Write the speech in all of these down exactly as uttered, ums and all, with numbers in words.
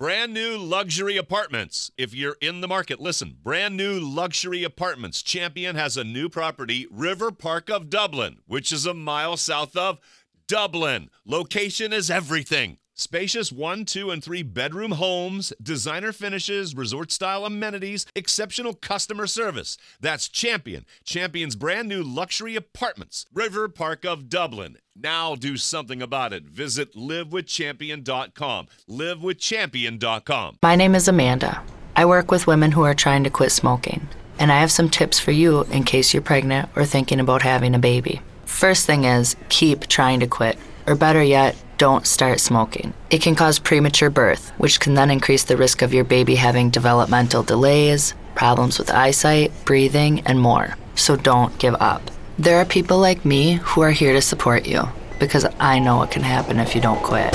Brand new luxury apartments. If you're in the market, listen. Brand new luxury apartments. Champion has a new property, River Park of Dublin, which is a mile south of Dublin. Location is everything. Spacious one, two, and three bedroom homes, designer finishes, resort-style amenities, exceptional customer service. That's Champion. Champion's brand new luxury apartments, River Park of Dublin. Now do something about it. Visit live with champion dot com. live with champion dot com. My name is Amanda. I work with women who are trying to quit smoking. And I have some tips for you in case you're pregnant or thinking about having a baby. First thing is, keep trying to quit. Or better yet, don't start smoking. It can cause premature birth, which can then increase the risk of your baby having developmental delays, problems with eyesight, breathing, and more. So don't give up. There are people like me who are here to support you, because I know what can happen if you don't quit.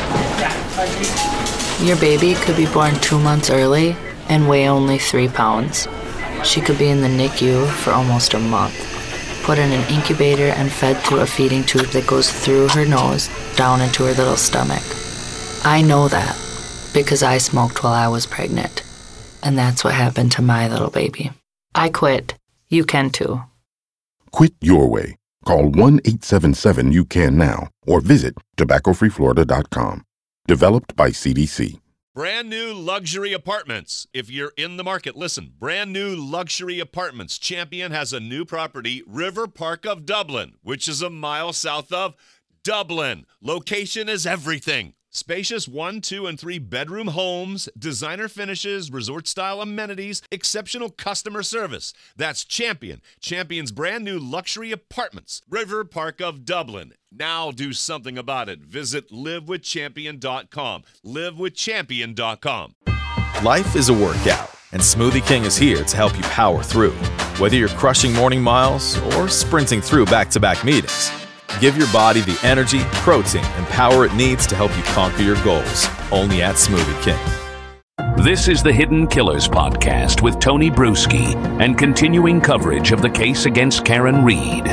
Your baby could be born two months early and weigh only three pounds. She could be in the N I C U for almost a month, put in an incubator and fed through a feeding tube that goes through her nose down into her little stomach. I know that because I smoked while I was pregnant, and that's what happened to my little baby. I quit. You can too. Quit your way. Call one eight seven seven you can now or visit tobacco free florida dot com. Developed by C D C. Brand new luxury apartments. If you're in the market, listen. Brand new luxury apartments. Champion has a new property, River Park of Dublin, which is a mile south of Dublin. Location is everything. Spacious one, two, and three bedroom homes, designer finishes, resort-style amenities, exceptional customer service. That's Champion. Champion's brand new luxury apartments, River Park of Dublin. Now do something about it. Visit live with champion dot com. live with champion dot com. Life is a workout, and Smoothie King is here to help you power through. Whether you're crushing morning miles or sprinting through back-to-back meetings, give your body the energy, protein, and power it needs to help you conquer your goals. Only at Smoothie King. This is the Hidden Killers podcast with Tony Bruschi and continuing coverage of the case against Karen Read.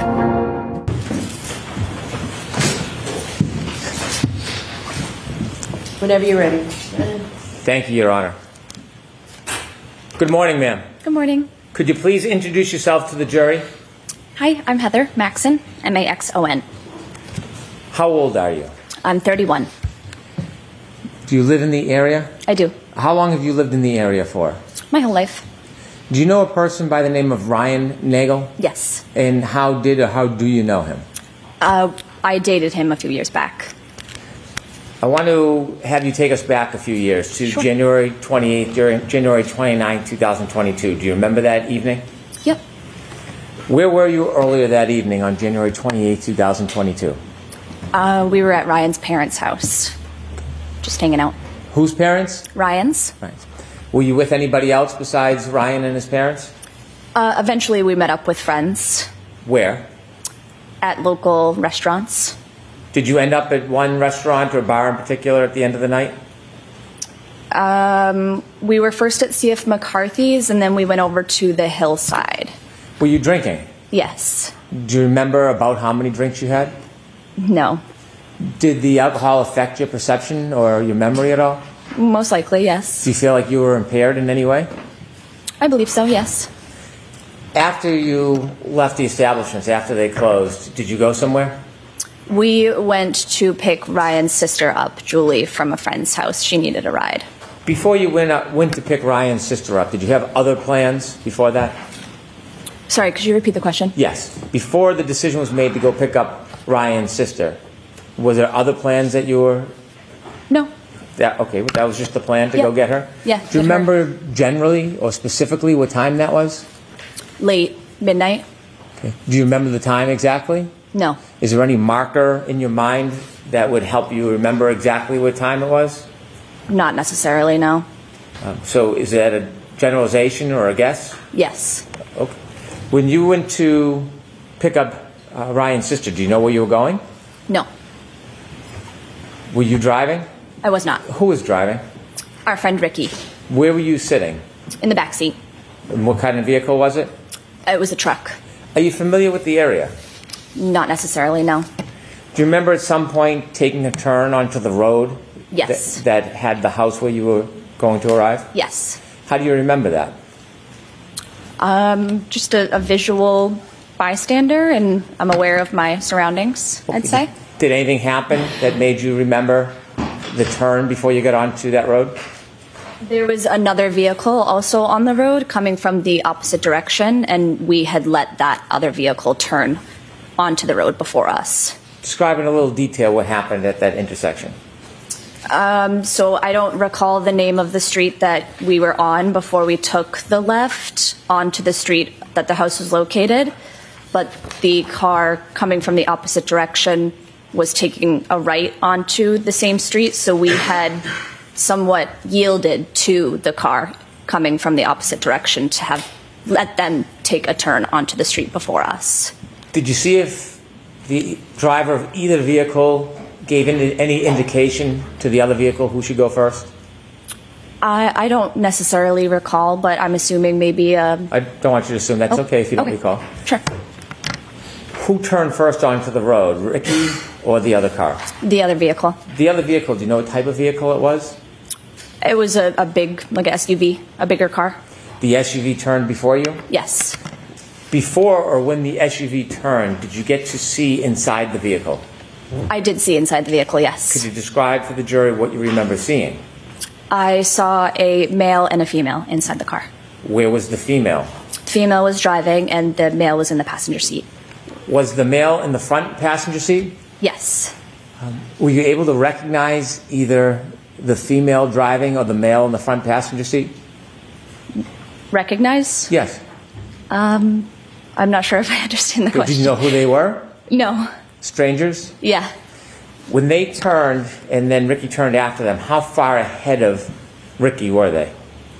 Whenever you're ready. Thank you, Your Honor. Good morning, ma'am. Good morning. Could you please introduce yourself to the jury? Hi, I'm Heather Maxon, M A X O N. How old are you? I'm thirty-one. Do you live in the area? I do. How long have you lived in the area for? My whole life. Do you know a person by the name of Ryan Nagel? Yes. And how did or how do you know him? Uh, I dated him a few years back. I want to have you take us back a few years to Sure. January twenty-eighth, during January twenty-ninth, twenty twenty-two. Do you remember that evening? Yep. Where were you earlier that evening on January twenty-eighth, twenty twenty-two? Uh, we were at Ryan's parents' house. Just hanging out. Whose parents? Ryan's. Right. Were you with anybody else besides Ryan and his parents? Uh, eventually we met up with friends Where? at local restaurants. Did you end up at one restaurant or bar in particular at the end of the night? Um, we were first at C F McCarthy's and then we went over to the Hillside. Were you drinking? Yes. Do you remember about how many drinks you had? No. Did the alcohol affect your perception or your memory at all? Most likely, yes. Do you feel like you were impaired in any way? I believe so, yes. After you left the establishments, after they closed, did you go somewhere? We went to pick Ryan's sister up, Julie, from a friend's house. She needed a ride. Before you went, up, went to pick Ryan's sister up, did you have other plans before that? Sorry, could you repeat the question? Yes. Before the decision was made to go pick up Ryan's sister, was there other plans that you were... No. That, okay, that was just the plan to Yeah. go get her? Yeah. Do you remember generally or specifically what time that was? Late, midnight? Okay. Do you remember the time exactly? No. Is there any marker in your mind that would help you remember exactly what time it was? Not necessarily, no. Um, so is that a generalization or a guess? Yes. Okay. When you went to pick up uh, Ryan's sister, do you know where you were going? No. Were you driving? I was not. Who was driving? Our friend Ricky. Where were you sitting? In the back seat. And what kind of vehicle was it? It was a truck. Are you familiar with the area? Not necessarily, no. Do you remember at some point taking a turn onto the road Yes. That, that had the house where you were going to arrive? Yes. How do you remember that? Um, just a, a visual bystander, and I'm aware of my surroundings, I'd say. Did anything happen that made you remember the turn before you got onto that road? There was another vehicle also on the road coming from the opposite direction, and we had let that other vehicle turn onto the road before us. Describe in a little detail what happened at that intersection. Um, so I don't recall the name of the street that we were on before we took the left onto the street that the house was located, but the car coming from the opposite direction was taking a right onto the same street, so we had somewhat yielded to the car coming from the opposite direction to have let them take a turn onto the street before us. Did you see if the driver of either vehicle gave any, any indication to the other vehicle who should go first? I, I don't necessarily recall, but I'm assuming maybe a... I don't want you to assume. That's Oh, okay if you don't okay. recall. Sure. Who turned first onto the road, Ricky or the other car? The other vehicle. The other vehicle, do you know what type of vehicle it was? It was a, a big, like a S U V, a bigger car. The S U V turned before you? Yes. Before or when the S U V turned, did you get to see inside the vehicle? I did see inside the vehicle, yes. Could you describe for the jury what you remember seeing? I saw a male and a female inside the car. Where was the female? The female was driving and the male was in the passenger seat. Was the male in the front passenger seat? Yes. Were you able to recognize either the female driving or the male in the front passenger seat? Recognize? Yes. Um, I'm not sure if I understand the Did question. you know who they were? No. Strangers? Yeah. When they turned and then Ricky turned after them, how far ahead of Ricky were they?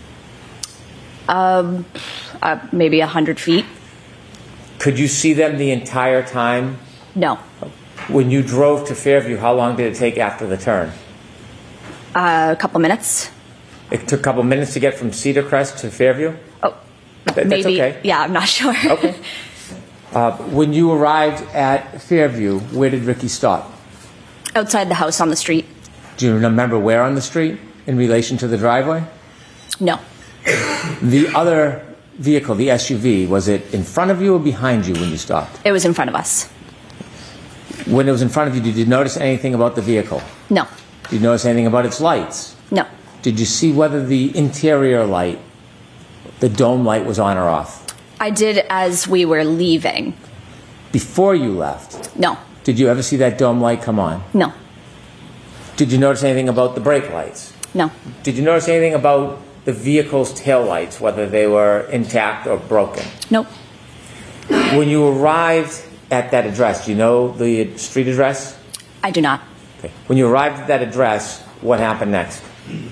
Um, uh, maybe a hundred feet. Could you see them the entire time? No. When you drove to Fairview, how long did it take after the turn? Uh, a couple minutes. It took a couple minutes to get from Cedar Crest to Fairview? Oh, That- maybe. That's okay. Yeah, I'm not sure. Okay. Uh, when you arrived at Fairview, where did Ricky stop? Outside the house on the street. Do you remember where on the street in relation to the driveway? No. The other vehicle, the S U V, was it in front of you or behind you when you stopped? It was in front of us. When it was in front of you, did you notice anything about the vehicle? No. Did you notice anything about its lights? No. Did you see whether the interior light, the dome light, was on or off? I did as we were leaving. Before you left, No. did you ever see that dome light come on? No. Did you notice anything about the brake lights? No. Did you notice anything about the vehicle's tail lights, whether they were intact or broken? Nope. When you arrived at that address, do you know the street address? I do not. Okay. When you arrived at that address, what happened next?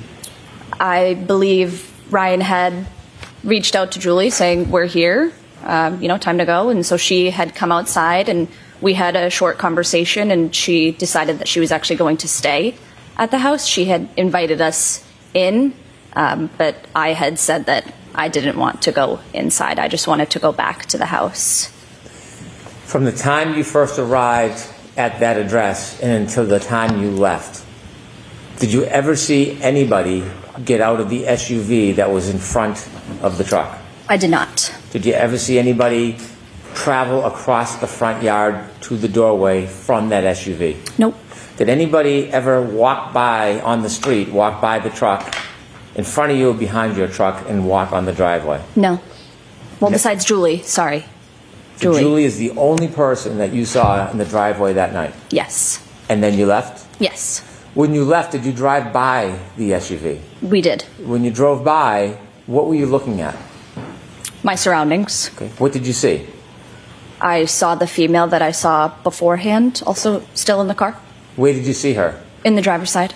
I believe Ryan had reached out to Julie saying, we're here, um, you know, time to go. And so she had come outside and we had a short conversation and she decided that she was actually going to stay at the house. She had invited us in, um, but I had said that I didn't want to go inside. I just wanted to go back to the house. From the time you first arrived at that address and until the time you left, did you ever see anybody get out of the S U V that was in front of the truck? I did not. Did you ever see anybody travel across the front yard to the doorway from that S U V? Nope. Did anybody ever walk by on the street, walk by the truck in front of you or behind your truck and walk on the driveway? No. Well, No. besides Julie, sorry. So Julie. Julie is the only person that you saw in the driveway that night? Yes. And then you left? Yes. When you left, did you drive by the S U V? We did. When you drove by, what were you looking at? My surroundings. Okay. What did you see? I saw the female that I saw beforehand, also still in the car, Where did you see her? in the driver's side.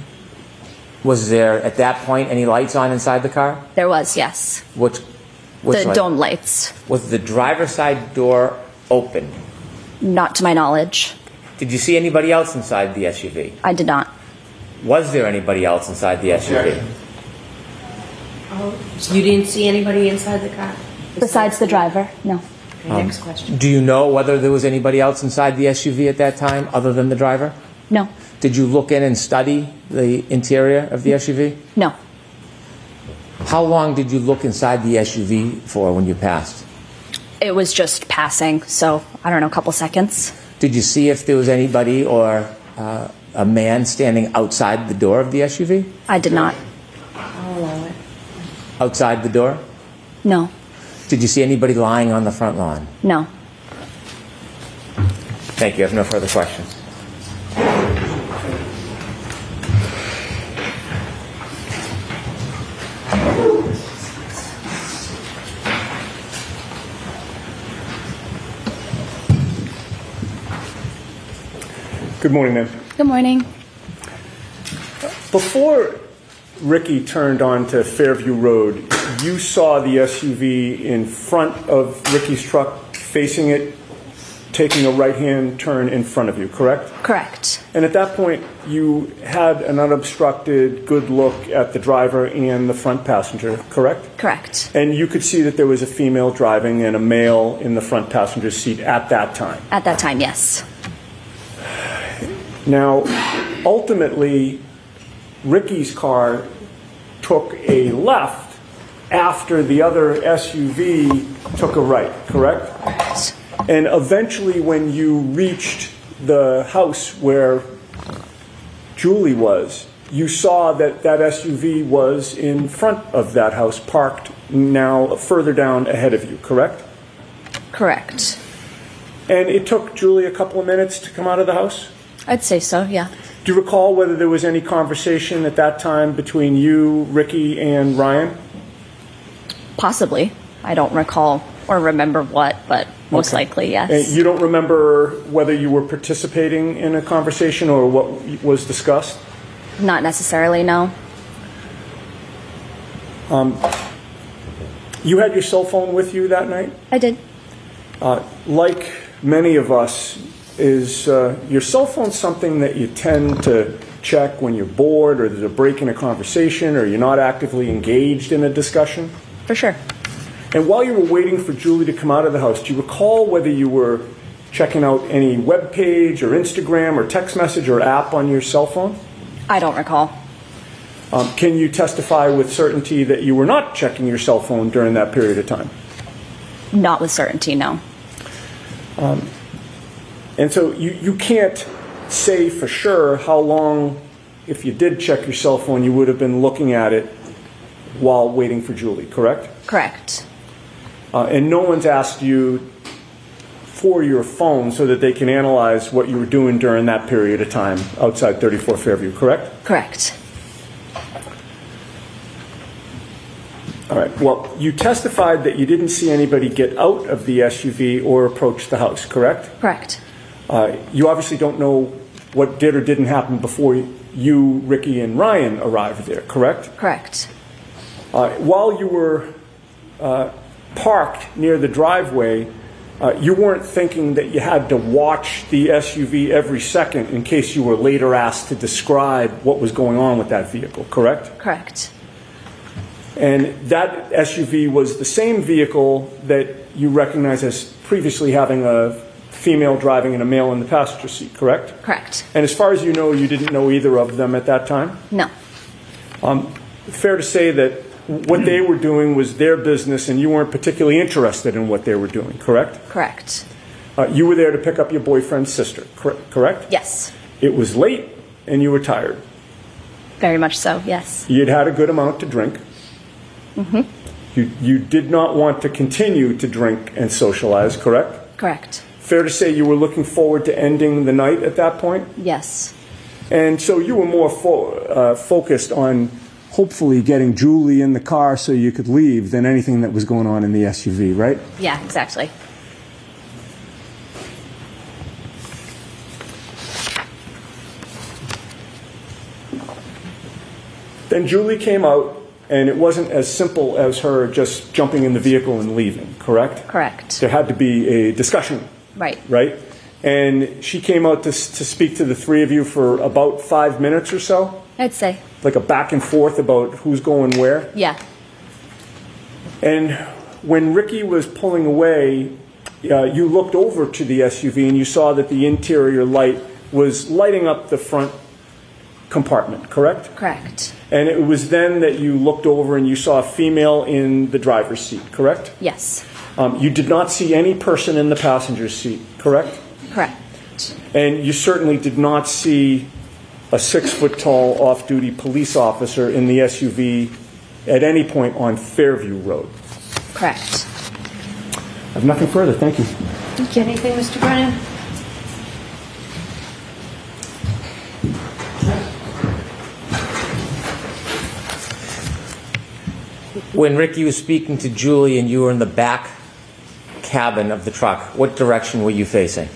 Was there, at that point, any lights on inside the car? There was, yes. Which, which The light? dome lights. Was the driver's side door open? Not to my knowledge. Did you see anybody else inside the S U V? I did not. Was there anybody else inside the S U V? You didn't see anybody inside the car? Besides the driver? No. Okay, next question. Do you know whether there was anybody else inside the S U V at that time other than the driver? No. Did you look in and study the interior of the S U V? No. How long did you look inside the S U V for when you passed? It was just passing, so I don't know, a couple seconds. Did you see if there was anybody or uh, a man standing outside the door of the S U V? I did not. Outside the door? No. Did you see anybody lying on the front lawn? No. Thank you. I have no further questions. Good morning, ma'am. Good morning. Before Ricky turned onto Fairview Road, you saw the S U V in front of Ricky's truck, facing it, taking a right-hand turn in front of you, correct? Correct. And at that point, you had an unobstructed, good look at the driver and the front passenger, correct? Correct. And you could see that there was a female driving and a male in the front passenger seat at that time? At that time, yes. Now, ultimately, Ricky's car took a left after the other S U V took a right, correct? Correct. And eventually, when you reached the house where Julie was, you saw that that S U V was in front of that house, parked now further down ahead of you, correct? Correct. And it took Julie a couple of minutes to come out of the house? I'd say so, yeah. Do you recall whether there was any conversation at that time between you, Ricky, and Ryan? Possibly. I don't recall or remember what, but most Okay. likely, yes. And you don't remember whether you were participating in a conversation or what was discussed? Not necessarily, no. Um, you had your cell phone with you that night? I did. Uh, like many of us, is uh, your cell phone something that you tend to check when you're bored or there's a break in a conversation or you're not actively engaged in a discussion? For sure. And while you were waiting for Julie to come out of the house, do you recall whether you were checking out any web page or Instagram or text message or app on your cell phone? I don't recall. Um, can you testify with certainty that you were not checking your cell phone during that period of time? Not with certainty, no. Um, and so you, you can't say for sure how long, if you did check your cell phone, you would have been looking at it while waiting for Julie, correct? Correct. Uh, and no one's asked you for your phone so that they can analyze what you were doing during that period of time outside thirty-four Fairview, correct? Correct. All right. Well, you testified that you didn't see anybody get out of the S U V or approach the house, correct? Correct. Uh, you obviously don't know what did or didn't happen before you, Ricky, and Ryan arrived there, correct? Correct. Uh, while you were uh, parked near the driveway, uh, you weren't thinking that you had to watch the S U V every second in case you were later asked to describe what was going on with that vehicle, correct? Correct. And that S U V was the same vehicle that you recognize as previously having a female driving and a male in the passenger seat, correct? Correct. And as far as you know, you didn't know either of them at that time? No. Um, fair to say that what they were doing was their business and you weren't particularly interested in what they were doing, correct? Correct. Uh, you were there to pick up your boyfriend's sister, cor- correct? Yes. It was late and you were tired. Very much so, yes. You'd had a good amount to drink. Mm-hmm. You, you did not want to continue to drink and socialize, correct? Correct. Fair to say you were looking forward to ending the night at that point? Yes. And so you were more fo- uh, focused on hopefully getting Julie in the car so you could leave than anything that was going on in the S U V, right? Yeah, exactly. Then Julie came out, and it wasn't as simple as her just jumping in the vehicle and leaving, correct? Correct. There had to be a discussion. Right. Right? And she came out to, to speak to the three of you for about five minutes or so? I'd say. Like a back and forth about who's going where? Yeah. And when Ricky was pulling away, uh, you looked over to the S U V and you saw that the interior light was lighting up the front compartment, correct? Correct. And it was then that you looked over and you saw a female in the driver's seat, correct? Yes. Um, you did not see any person in the passenger seat, correct? Correct. And you certainly did not see a six-foot-tall off-duty police officer in the S U V at any point on Fairview Road. Correct. I have nothing further. Thank you. Thank you. Anything, Mister Brennan? When Ricky was speaking to Julie and you were in the back cabin of the truck, what direction were you facing?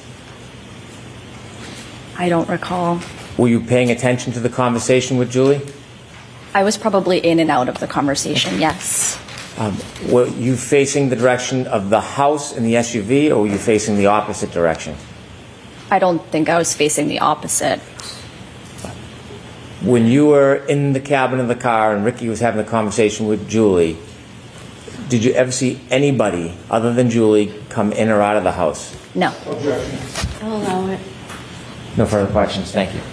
I don't recall. Were you paying attention to the conversation with Julie? I was probably in and out of the conversation, yes. Um, were you facing the direction of the house in the S U V, or were you facing the opposite direction? I don't think I was facing the opposite. When you were in the cabin of the car and Ricky was having a conversation with Julie, did you ever see anybody other than Julie come in or out of the house? No. I'll allow it. No further questions. Thank you.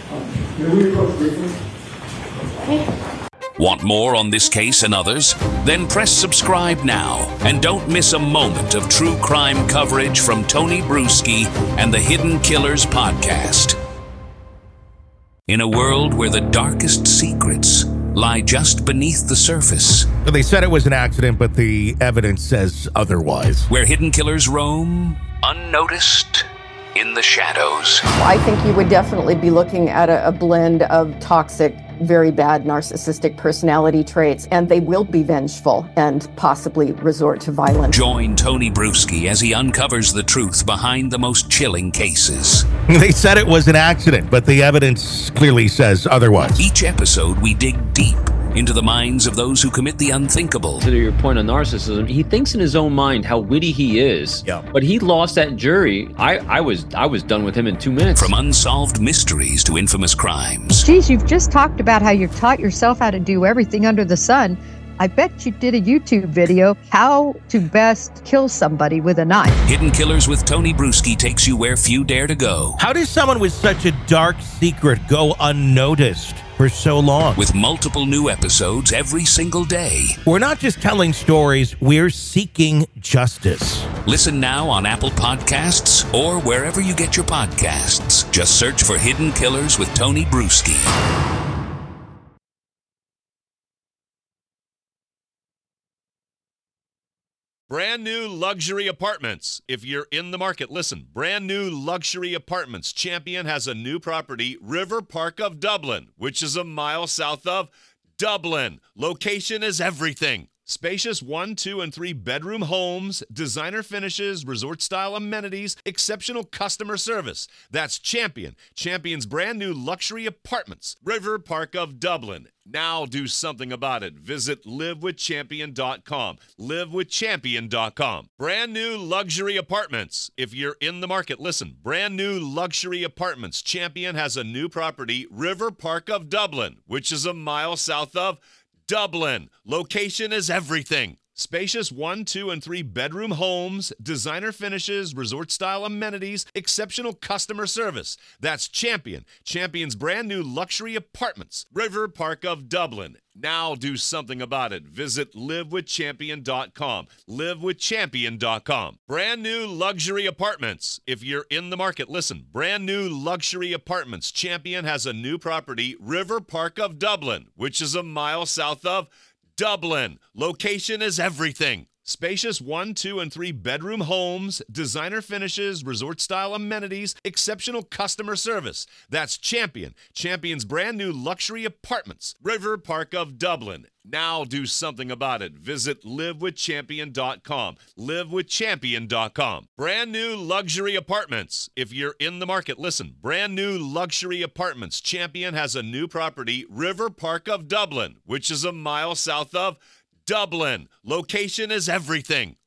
Want more on this case and others? Then press subscribe now and don't miss a moment of true crime coverage from Tony Bruschi and the Hidden Killers podcast. In a world where the darkest secrets lie just beneath the surface. They said it was an accident, but the evidence says otherwise. Where hidden killers roam unnoticed in the shadows. I think you would definitely be looking at a, a blend of toxic, very bad narcissistic personality traits, and they will be vengeful and possibly resort to violence. Join Tony Bruschi as he uncovers the truth behind the most chilling cases. They said it was an accident, but the evidence clearly says otherwise. Each episode, we dig deep into the minds of those who commit the unthinkable. To your point on narcissism, he thinks in his own mind how witty he is. Yeah. But he lost that jury. I, I was I was done with him in two minutes. From unsolved mysteries to infamous crimes. Geez, you've just talked about how you've taught yourself how to do everything under the sun. I bet you did a YouTube video, how to best kill somebody with a knife. Hidden Killers with Tony Bruschi takes you where few dare to go. How does someone with such a dark secret go unnoticed for so long? With multiple new episodes every single day. We're not just telling stories, we're seeking justice. Listen now on Apple Podcasts or wherever you get your podcasts. Just search for Hidden Killers with Tony Bruschi. Brand new luxury apartments. If you're in the market, listen. Brand new luxury apartments. Champion has a new property, River Park of Dublin, which is a mile south of Dublin. Location is everything. Spacious one, two, and three bedroom homes, designer finishes, resort-style amenities, exceptional customer service. That's Champion. Champion's brand new luxury apartments, River Park of Dublin. Now do something about it. Visit live with champion dot com. live with champion dot com. Brand new luxury apartments. If you're in the market, listen. Brand new luxury apartments. Champion has a new property, River Park of Dublin, which is a mile south of Dublin. Location is everything. Spacious one, two, and three bedroom homes, designer finishes, resort-style amenities, exceptional customer service. That's Champion. Champion's brand new luxury apartments, River Park of Dublin. Now do something about it. Visit live with champion dot com. live with champion dot com. Brand new luxury apartments. If you're in the market, listen. Brand new luxury apartments. Champion has a new property, River Park of Dublin, which is a mile south of Dublin. Location is everything. Spacious one, two, and three bedroom homes, designer finishes, resort-style amenities, exceptional customer service. That's Champion. Champion's brand new luxury apartments, River Park of Dublin. Now do something about it. Visit live with champion dot com. live with champion dot com. Brand new luxury apartments. If you're in the market, listen. Brand new luxury apartments. Champion has a new property, River Park of Dublin, which is a mile south of Dublin. Location is everything.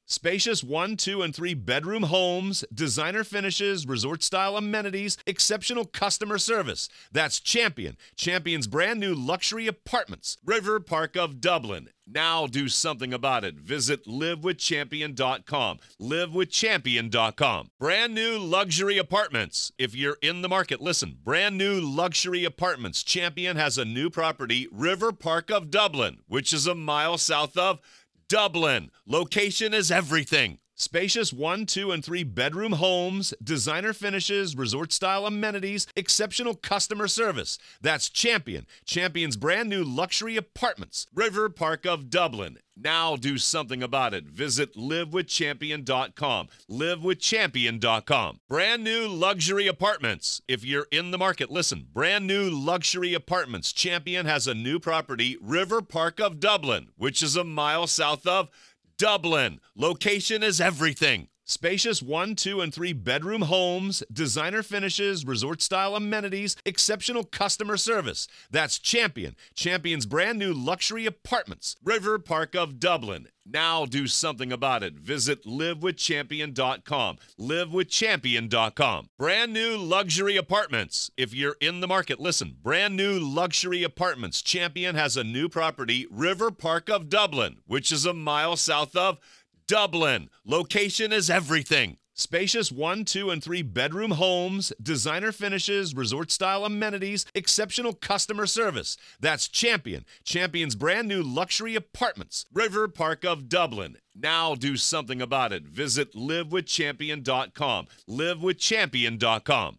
Spacious one, two, and three bedroom homes, designer finishes, resort-style amenities, exceptional customer service. That's Champion. Champion's brand new luxury apartments. River Park of Dublin. Now do something about it. Visit live with champion dot com. live with champion dot com. Brand new luxury apartments. If you're in the market, listen. Brand new luxury apartments. Champion has a new property, River Park of Dublin, which is a mile south of Dublin. Location is everything. Spacious one, two, and three bedroom homes, designer finishes, resort-style amenities, exceptional customer service. That's Champion. Champion's brand new luxury apartments. River Park of Dublin. Now do something about it. Visit live with champion dot com. live with champion dot com. Brand new luxury apartments. If you're in the market, listen. Brand new luxury apartments. Champion has a new property, River Park of Dublin, which is a mile south of Dublin. Location is everything. Spacious one, two, and three bedroom homes, designer finishes, resort-style amenities, exceptional customer service. That's Champion. Champion's brand new luxury apartments. River Park of Dublin. Now do something about it. Visit live with champion dot com. live with champion dot com. Brand new luxury apartments. If you're in the market, listen. Brand new luxury apartments. Champion has a new property, River Park of Dublin, which is a mile south of Dublin. Location is everything. Spacious one, two, and three bedroom homes, designer finishes, resort-style amenities, exceptional customer service. That's Champion. Champion's brand new luxury apartments. River Park of Dublin. Now do something about it. Visit live with champion dot com. live with champion dot com.